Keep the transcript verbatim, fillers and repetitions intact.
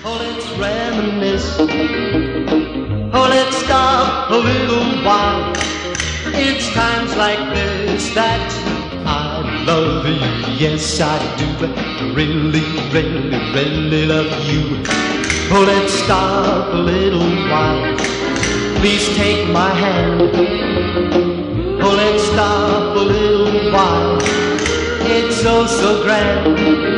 Oh, let's reminisce. Oh, let's stop a little while. It's times like this that I love you. Yes, I do. Really, really, really love you. Oh, let's stop a little while. Please take my hand. Oh, let's stop a little while. It's so, so grand.